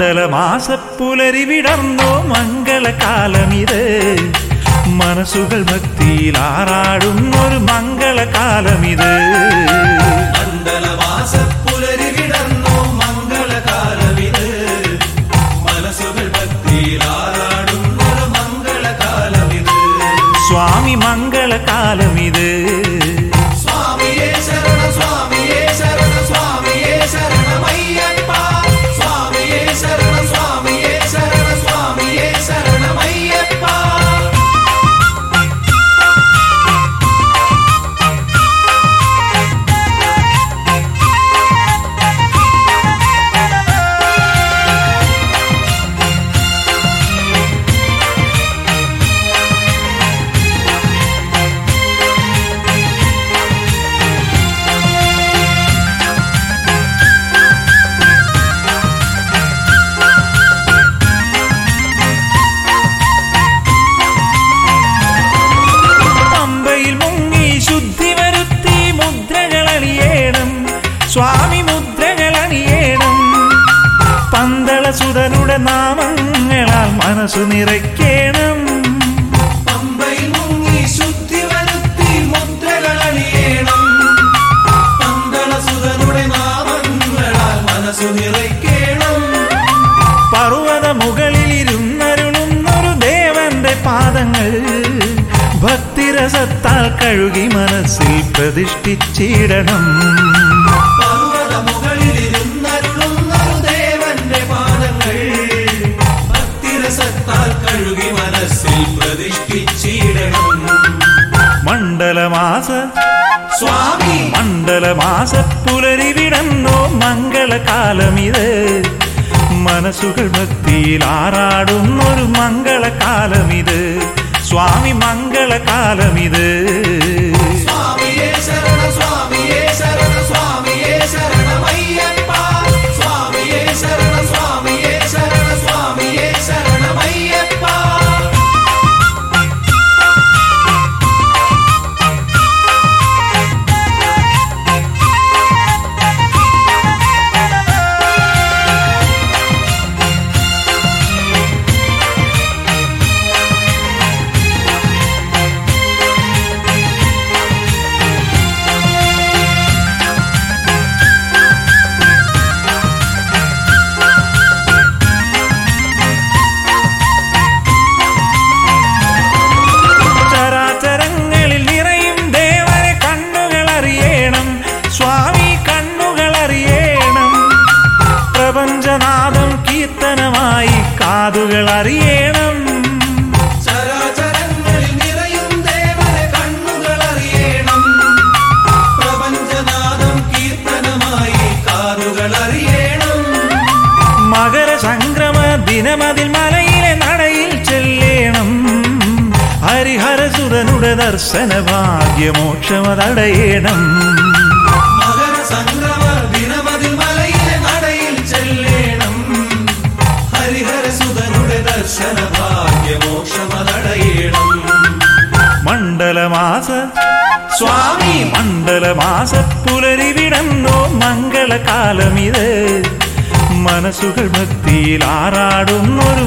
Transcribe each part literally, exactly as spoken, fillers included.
മണ്ഡലമാസപ്പുലരി വിടർന്നോ മംഗളകാലമിത്. മനസ്സുകൾ ഭക്തിയിൽ ആറാടുന്നൊരു മംഗളകാലമിത്. മണ്ഡലമാസപ്പുലരി വിടർന്നോ മംഗളകാലമിത്. മനസ്സുകൾ ഭക്തിയിൽ ആറാടുന്നൊരു മംഗളകാലമിത്. സ്വാമി മംഗളകാലമിത്. സ്വാമിയേ ശരണ സ്വാമിയേ ശരണ സ്വാമിയേ ശരണമയ്യപ്പ. സ്വാമിയേ ശരണ സ്വാമിയേ ശരണ സ്വാമിയേ ശരണമയ്യപ്പ. സ്വാമി മുദ്രകളണിയേണം. പന്തളസുതനുടെ നാമങ്ങളാൽ മനസ്സു നിറയ്ക്കേണം. പമ്പയിൽ മുങ്ങി ശുദ്ധി വരുത്തി മുദ്രകളണിയേണം. പന്തളസുതനുടെ നാമങ്ങളാൽ മനസ്സു നിറയ്ക്കേണം. പർവ്വത മുകളിലിരുന്നരുളുന്നൊരു ദേവന്റെ പാദങ്ങൾ ഭക്തിരസത്താൽ കഴുകി മനസ്സിൽ പ്രതിഷ്ഠിച്ചിടണം. മണ്ഡലമാസ സ്വാമി മണ്ഡലമാസപ്പുലരി വിടന്നോ മംഗളകാലമിത്. മനസ്സുകൾ ഭക്തിയിൽ ആറാടുന്നൊരു മംഗളകാലമിത്. സ്വാമി മംഗളകാലമിത്. സ്വാമിയേ ശരണ സ്വാമിയേ ശരണ സ്വാമിയേ ശരണമയ്യപ്പ. സ്വാമിയേ ശരണ സ്വാമിയേ ശരണ സ്വാമിയേ ശരണമയ്യപ്പ. പ്രപഞ്ചനാദം കീർത്തനമായി കാതുകൾ അറിയണം. ചരാചരങ്ങളിൽ നിറയും ദേവനെ കണ്ണുകൾ അറിയണം. പ്രപഞ്ചനാദം കീർത്തനമായി കാതുകൾ അറിയണം. മകര സംക്രമ ദിനമതിൽ മലയിലെ നടയിൽ ചെല്ലേണം. ഹരിഹരസുതനുടെ ദർശന ഭാഗ്യമോക്ഷമതടയേണം. മകര സംക്രമ ദിനമതിൽ മലയിലെ നടയിൽ ചെല്ലേണം. ഹരിഹരസുതനുടെ ദർശന ഭാഗ്യമോക്ഷമതടയേണം. മണ്ഡലമാസ സ്വാമി മണ്ഡലമാസപ്പുലരി വിടന്നോ മംഗളകാലമിത്. മനസ്സുകൾ ഭക്തിയിൽ ആറാടുന്നൊരു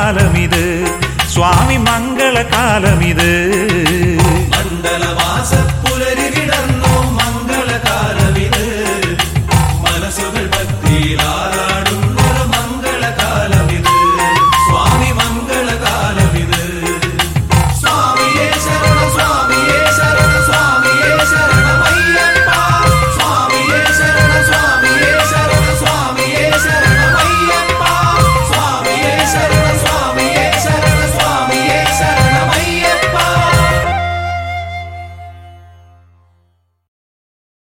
മംഗളകാലമിത്. സ്വാമി മംഗളകാലമിത്. മണ്ഡലമാസ